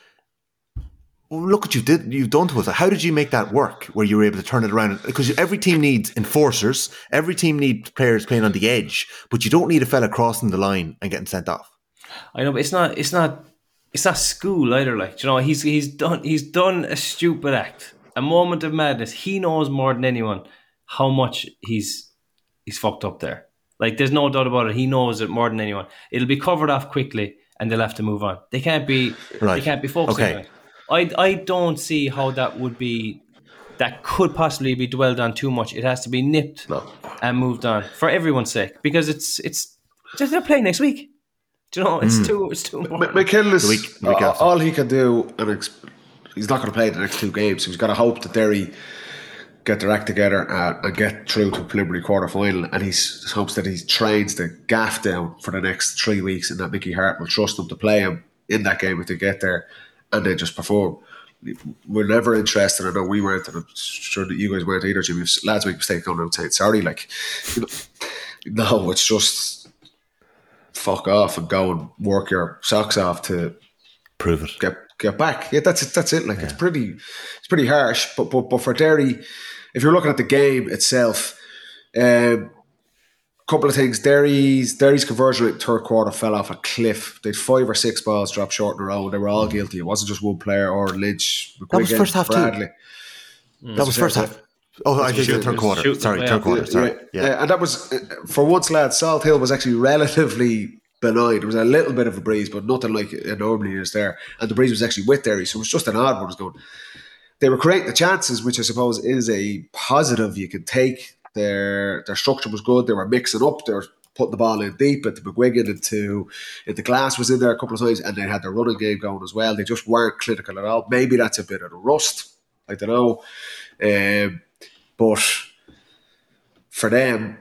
well, look what you've done to us? How did you make that work where you were able to turn it around? Because every team needs enforcers, every team needs players playing on the edge, but you don't need a fella crossing the line and getting sent off. I know, but it's not school either. Like, you know, he's done a stupid act, a moment of madness. He knows more than anyone how much he's fucked up there. Like, there's no doubt about it. He knows it more than anyone. It'll be covered off quickly, and they'll have to move on. They can't be focusing on it. I don't see how that could possibly be dwelled on too much. It has to be nipped and moved on for everyone's sake, because it's just they're playing next week. Do you know, it's too much. McKinless, all he can do, and he's not going to play the next 2 games, so he's got to hope that Derry get their act together and get through to a preliminary quarter final, and he hopes that he trains the gaff down for the next 3 weeks and that Mickey Hart will trust him to play him in that game if they get there and they just perform. We're never interested. I know we weren't, and I'm sure that you guys weren't either, Jimmy. Lads make mistakes going out saying sorry. Like, no, it's just fuck off and go and work your socks off to prove it. Get back. Yeah, that's it. Like, it's pretty harsh. But for Derry, if you're looking at the game itself, couple of things. Derry's conversion rate third quarter fell off a cliff. They had 5 or 6 balls dropped short in a row, and they were all guilty. It wasn't just one player or Lynch. That was first half Bradley. Too. That was first half. Oh, I think third quarter. Sorry, third quarter. Sorry. Yeah. And that was, for once, lads, Salt Hill was actually relatively benign. There was a little bit of a breeze, but nothing like it normally is there. And the breeze was actually with Derry, so it was just an odd one was going. They were creating the chances, which I suppose is a positive you can take. Their structure was good. They were mixing up. They were putting the ball in deep into McGuigan, into Glass was in there a couple of times, and they had their running game going as well. They just weren't clinical at all. Maybe that's a bit of the rust. I don't know. But for them,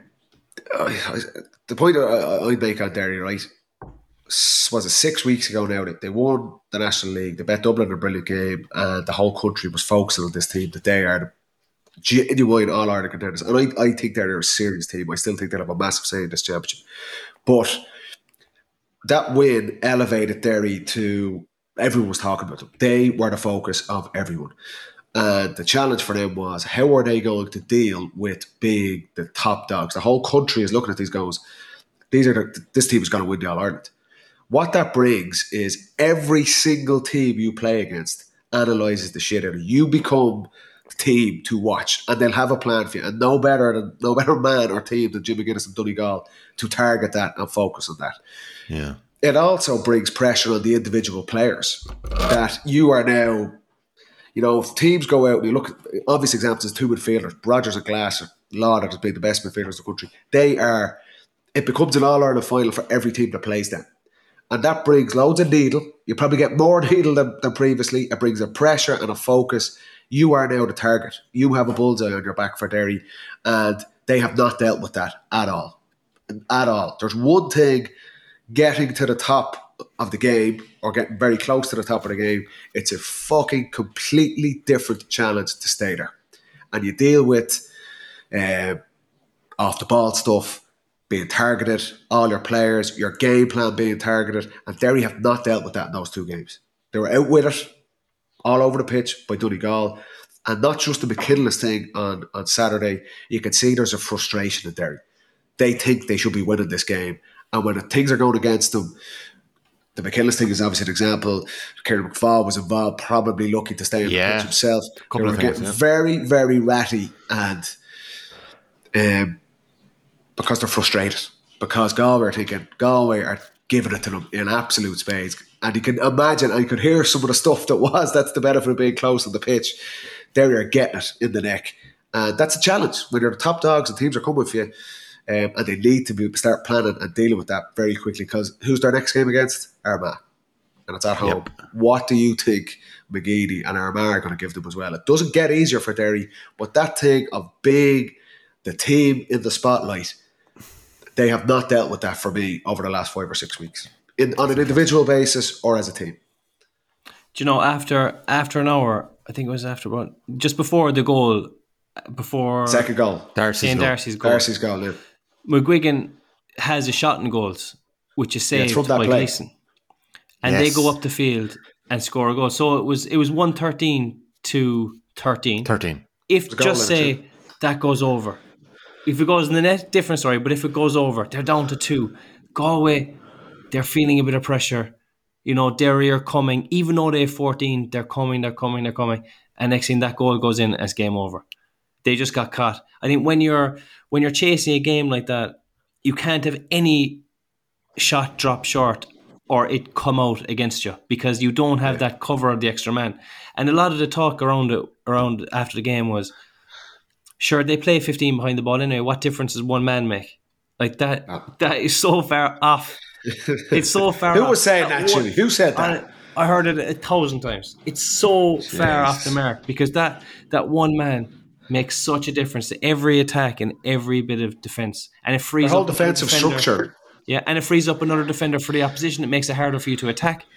the point I make on Derry, right, was it 6 weeks ago now that they won the National League, they bet Dublin a brilliant game, and the whole country was focusing on this team, that they are the genuine All-Ireland contenders. And I think they're a serious team. I still think they'll have a massive say in this championship. But that win elevated Derry to, everyone was talking about them. They were the focus of everyone. And the challenge for them was, how are they going to deal with being the top dogs? The whole country is looking at these goals. This team is going to win the All-Ireland. What that brings is every single team you play against analyses the shit out of you. You become the team to watch, and they'll have a plan for you. And no better man or team than Jim McGuinness and Donegal to target that and focus on that. Yeah. It also brings pressure on the individual players that you are now, if teams go out and you look at obvious examples, 2 midfielders, Rogers and Glass, Lauder has been the best midfielders in the country. It becomes an All-Ireland final for every team that plays them. And that brings loads of needle. You probably get more needle than previously. It brings a pressure and a focus. You are now the target. You have a bullseye on your back for Derry, and they have not dealt with that at all. At all. There's one thing, getting to the top of the game or getting very close to the top of the game. It's a fucking completely different challenge to stay there. And you deal with off the ball stuff, being targeted, all your players, your game plan being targeted, and Derry have not dealt with that in those 2 games. They were out with it all over the pitch by Donegal, and not just the McKinless thing on Saturday. You can see there's a frustration in Derry. They think they should be winning this game, and when things are going against them, the McKinless thing is obviously an example. Kieran McFall was involved, probably looking to stay on the pitch himself. They were getting very, very ratty, and because they're frustrated. Because Galway are giving it to them in absolute spades. And you can imagine, I could hear some of the stuff that's the benefit of being close on the pitch. Derry are getting it in the neck. And that's a challenge. When you're the top dogs and teams are coming for you, and they need to start planning and dealing with that very quickly, because who's their next game against? Armagh. And it's at home. Yep. What do you think McGeady and Armagh are going to give them as well? It doesn't get easier for Derry, but that thing of being the team in the spotlight, they have not dealt with that for me over the last 5 or 6 weeks, on an individual basis or as a team. Do you know, after an hour, I think it was just before the goal, second goal, Darcy's goal, yeah. McGuigan has a shot in goals, which is saved by Gleeson, and they go up the field and score a goal. So it was 113 to 13. If just say that goes over. If it goes in the net, different story. But if it goes over, they're down to 2. Galway, they're feeling a bit of pressure. Derry are coming. Even though they have 14, they're coming. And next thing, that goal goes in as game over. They just got caught. I think when you're chasing a game like that, you can't have any shot drop short or it come out against you, because you don't have that cover of the extra man. And a lot of the talk around after the game was, sure, they play 15 behind the ball anyway. What difference does one man make? Like that, that is so far off. It's so far off. Who was saying that, Jimmy? Who said that? I heard it 1,000 times. It's so far off the mark, because that one man makes such a difference to every attack and every bit of defence. And it frees the whole up defensive structure. Yeah, and it frees up another defender for the opposition. It makes it harder for you to attack.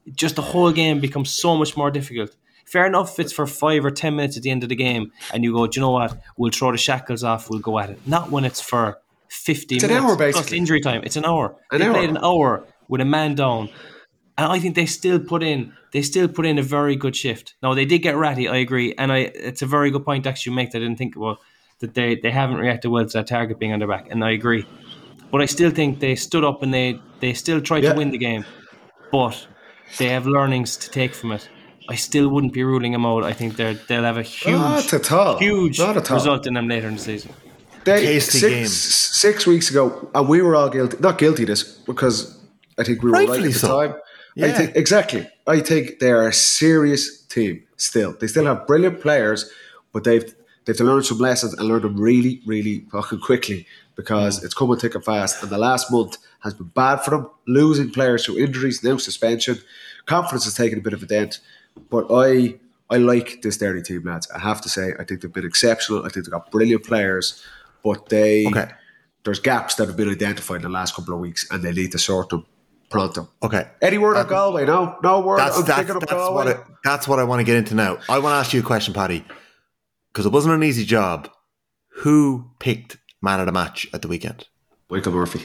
just the whole game becomes so much more difficult. Fair enough, it's for 5 or 10 minutes at the end of the game, and you go, do you know what? We'll throw the shackles off. We'll go at it. Not when it's for 50 minutes. It's an hour, basically. Plus injury time. It's an hour. They played an hour with a man down, and I think they still put in a very good shift. Now they did get ratty, I agree, and it's a very good point actually you make that I didn't think about, that they haven't reacted well to that target being on their back, and I agree. But I still think they stood up and they still tried to win the game, but they have learnings to take from it. I still wouldn't be ruling them out. I think they'll have a huge result in them later in the season. Six weeks ago, and we were all not guilty of this, because I think we were right at the time. Yeah. I think they're a serious team still. They still have brilliant players, but they've to learn some lessons and learn them really, really fucking quickly, because it's coming thick and fast. And the last month has been bad for them, losing players through injuries, now suspension. Confidence has taken a bit of a dent. But I like this Derry team, lads. I have to say, I think they've been exceptional. I think they've got brilliant players, but there's gaps that have been identified in the last couple of weeks, and they need to sort them pronto. Okay. Any word on Galway? No word on picking up Galway? That's what I want to get into now. I want to ask you a question, Paddy, because it wasn't an easy job. Who picked man of the match at the weekend? Michael Murphy.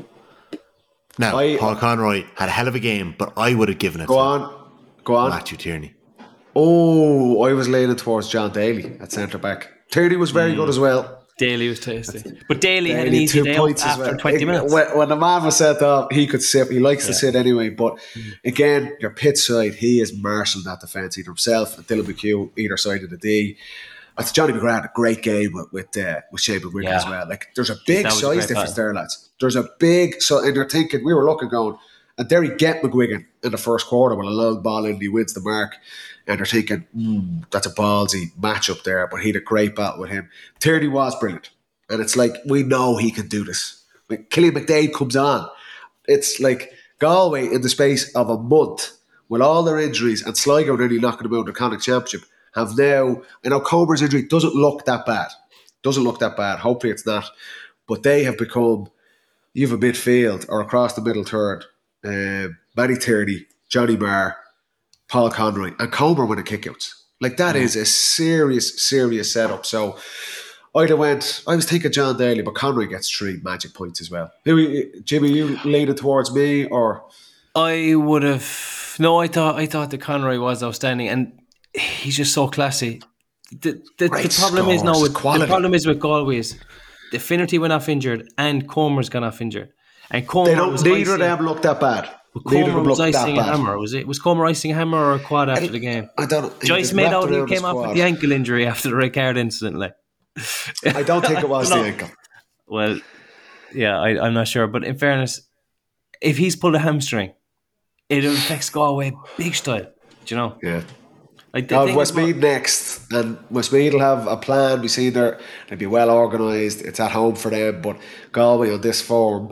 Now, Paul Conroy had a hell of a game, but I would have given it Go on. Matthew Tierney. Oh, I was leaning towards John Daly at centre back. Tierney was very good as well. Daly was tasty. But Daly had an easy day out after 20 minutes. When the man was set up, he could sit. He likes to sit anyway. But again, your pitch side, he is marshalling that defence, either himself and Dylan McHugh, either side of the D. I think Johnny McGrath had a great game with Shane McGuigan as well. Like, there's a big size difference there, lads. There's a big, and you're thinking, we were looking going, and Derry get McGuigan in the first quarter with a long ball in, he wins the mark, and they're thinking, that's a ballsy matchup there, but he had a great battle with him. Tierney was brilliant, and it's like, we know he can do this. Like, Killian McDade comes on. It's like Galway, in the space of a month, with all their injuries, and Sligo nearly knocking them out in the Connacht Championship, have now, I know Comer's injury doesn't look that bad. Hopefully it's not. But they have become, you have a midfield, or across the middle third, Matty Tierney, Johnny Marr, Paul Conroy, and Comer winning kickouts. Like, that is a serious setup. So I was thinking John Daly, but Conroy gets 3 magic points as well. Jimmy, you leaning towards me, or? I would have. No, I thought that Conroy was outstanding, and he's just so classy. The problem is now with Galway is the Finnerty went off injured and Comer's gone off injured. And Comer neither of them looked that bad. Comer was icing a hammer, was it? Was Comer icing a hammer or a quad after the game? I don't know. Joyce made out he came off with the ankle injury after the Ricard incident. Like. I don't think it was the ankle. Well, yeah, I'm not sure. But in fairness, if he's pulled a hamstring, it affects Galway big style. Do you know? Yeah. Westmeath next, and Westmeath will have a plan. We see they'll be well organised. It's at home for them, but Galway on this form,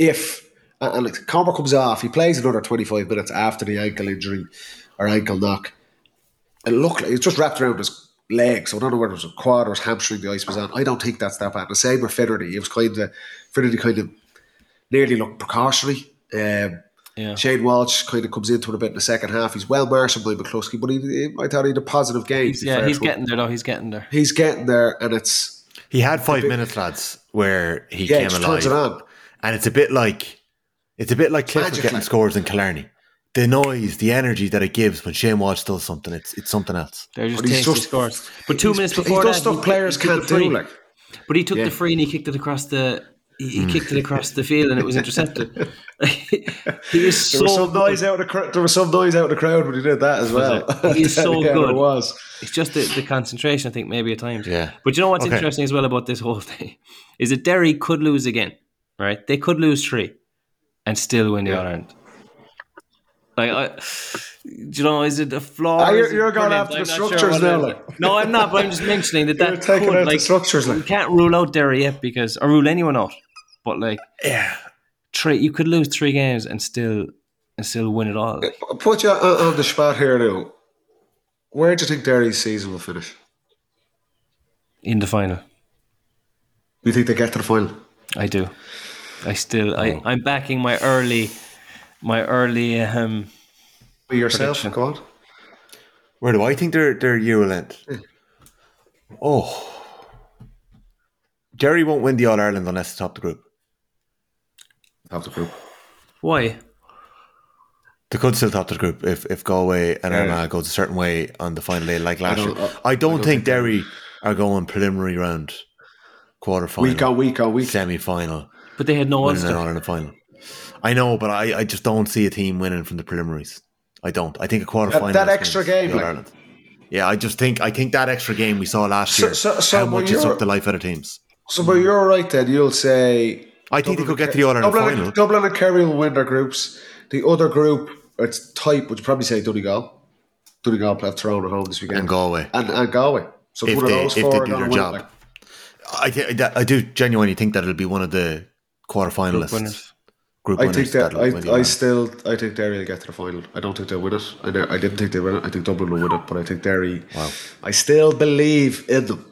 and Comer comes off, he plays another 25 minutes after the ankle injury or ankle knock. It looked like it's just wrapped around his leg, so I don't know whether it was a quad or his hamstring the ice was on. I don't think that's that bad. The same with Finnerty. Finnerty kind of nearly looked precautionary. Shane Walsh kind of comes into it a bit in the second half. He's well marshalled by McCluskey, but I thought he had a positive game. He's getting there, though. He's getting there, and it's... He had 5 minutes, lads, where he came alive. And it's a bit like Clifford getting scores in Killarney. The noise, the energy that it gives when Shane Walsh does something, it's something else. They're just tasty scores. But 2 minutes before that, stuff players can't do. Like. But he took the free and he kicked it across the... He kicked it across the field and it was intercepted. There was some noise out of the crowd when he did that as well. He is so good. It was. It's just the concentration, I think, maybe at times. Yeah. But you know what's interesting as well about this whole thing is that Derry could lose again, right? They could lose 3 and still win the All-Ireland. Like, do you know, is it a flaw? You're going after the structures now. Like. No, I'm not, but I'm just mentioning that taking out the structures. You can't rule out Derry yet or rule anyone out. But you could lose 3 games and still win it all. I'll put you on the spot here now. Where do you think Derry's season will finish? In the final. You think they get to the final? I do. I'm backing my early Be yourself, go on. Where do I think their year will end? Oh. Derry won't win the All-Ireland unless they top the group. Top the group. Why? They could still top the group if Galway and Armagh goes a certain way on the final day like last year. I don't think Derry are going preliminary round, quarter-final, week on week, semi-final. But they had no Ulster. In the final. I know, but I just don't see a team winning from the preliminaries. I don't. I think a quarter-final. That extra game. Ireland. Yeah, I think that extra game we saw last year, how much it took the life out of teams. So, but you're right then. You'll say... I think they could get to the All-Ireland final. Dublin and Kerry will win their groups. The other group, it's tight, would you probably say Donegal. Donegal play Tyrone at home this weekend. And Galway. And Galway. So if they do their job. I do genuinely think that it'll be one of the quarter-finalists. Group winners. I think Derry will get to the final. I don't think they'll win it. I didn't think they win it. I think Dublin will win it, but I think Derry... Wow. I still believe in them.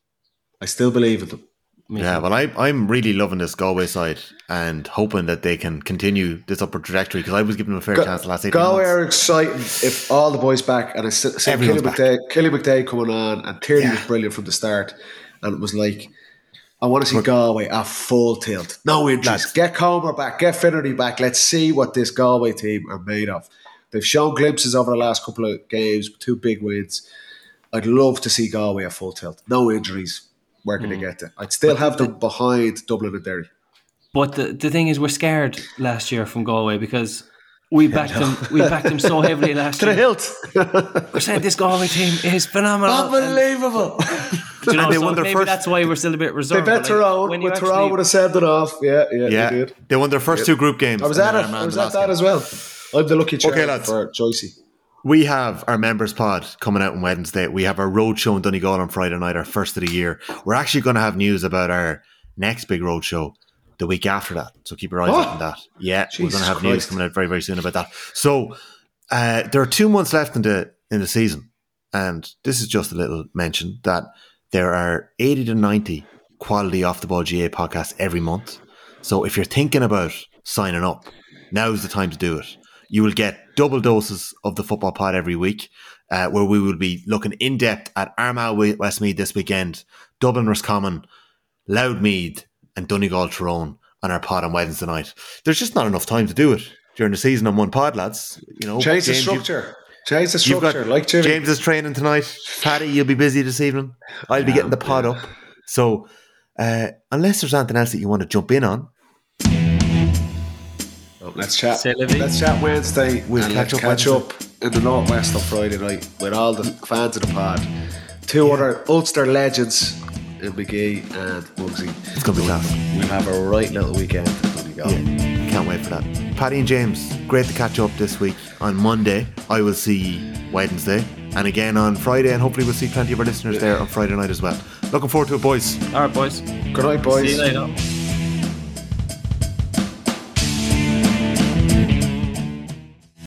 Yeah, well, I'm really loving this Galway side and hoping that they can continue this upward trajectory because I was giving them a fair chance the last 18 Galway months. are exciting if all the boys back and I said Kelly McDay coming on and Tierney was brilliant from the start and it was like I want to see Galway at full tilt. No injuries. Get Comer back, get Finnerty back. Let's see what this Galway team are made of. They've shown glimpses over the last couple of games, 2 big wins. I'd love to see Galway at full tilt. No injuries. Where can they get to? I'd still have them behind Dublin and Derry. But the thing is, we're scared last year from Galway because we backed them. We backed them so heavily last year. To the hilt. We said this Galway team is phenomenal, unbelievable. You know, they won their first. That's why we're still a bit reserved. They bet Tyrone. But Tyrone would have sent it off. Yeah. They did. They won their first 2 group games. I was at it. I was at that as well. I'm the lucky child for Joycey. We have our members pod coming out on Wednesday. We have our road show in Donegal on Friday night, our first of the year. We're actually going to have news about our next big road show the week after that. So keep your eyes on that. Yeah, we're going to have news coming out very, very soon about that. So there are 2 months left in the season. And this is just a little mention that there are 80 to 90 quality Off the Ball GA podcasts every month. So if you're thinking about signing up, now's the time to do it. You will get double doses of the football pod every week, where we will be looking in depth at Armagh Westmeath this weekend, Dublin Roscommon, Loudmead, and Donegal Tyrone on our pod on Wednesday night. There's just not enough time to do it during the season on one pod, lads. You know, change the structure. Like Jimmy. James is training tonight. Paddy, you'll be busy this evening. I'll be getting the pod up. So, unless there's anything else that you want to jump in on. Let's chat. Let's chat Wednesday. We'll catch up in the Northwest on Friday night with all the fans of the pod. 2 other Ulster legends in McGee and Bugsy. It's going to be class. We'll have a right little weekend. Can't wait for that. Paddy and James, great to catch up this week. On Monday, I will see Wednesday, and again on Friday, and hopefully we'll see plenty of our listeners there on Friday night as well. Looking forward to it, boys. All right, boys. Good night, boys. See you later.